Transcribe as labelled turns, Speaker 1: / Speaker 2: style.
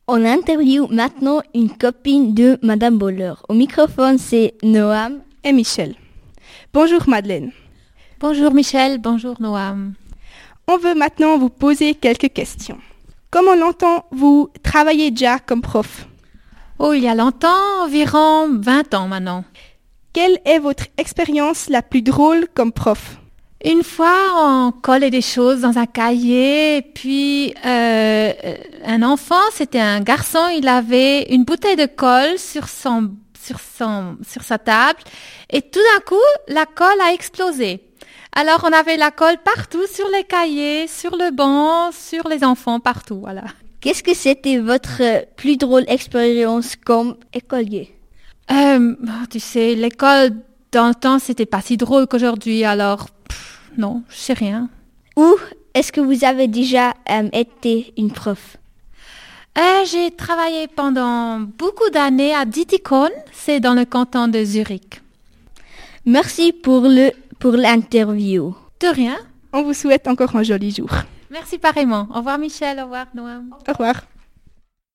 Speaker 1: On interviewe maintenant une copine de Madame Boller. Au microphone, c'est Noam
Speaker 2: et Michel. Bonjour Madeleine.
Speaker 3: Bonjour Michel, bonjour Noam.
Speaker 2: On veut maintenant vous poser quelques questions. Comme on l'entend, vous travaillez déjà comme prof.
Speaker 3: Oh, il y a longtemps, environ 20 ans maintenant.
Speaker 2: Quelle est votre expérience la plus drôle comme prof?
Speaker 3: Une fois, on collait des choses dans un cahier, puis un enfant, c'était un garçon, il avait une bouteille de colle sur sa table, et tout d'un coup, la colle a explosé. Alors, on avait la colle partout, sur les cahiers, sur le banc, sur les enfants, partout, voilà.
Speaker 1: Qu'est-ce que c'était votre plus drôle expérience comme écolier?
Speaker 3: Tu sais, l'école, dans le temps, c'était pas si drôle qu'aujourd'hui, alors, non, je sais rien.
Speaker 1: Où est-ce que vous avez déjà été une prof?
Speaker 3: J'ai travaillé pendant beaucoup d'années à Dittikon, c'est dans le canton de Zurich.
Speaker 1: Merci pour l'interview.
Speaker 3: De rien.
Speaker 2: On vous souhaite encore un joli jour.
Speaker 3: Merci pareillement. Au revoir Michel, au revoir Noam.
Speaker 2: Au revoir.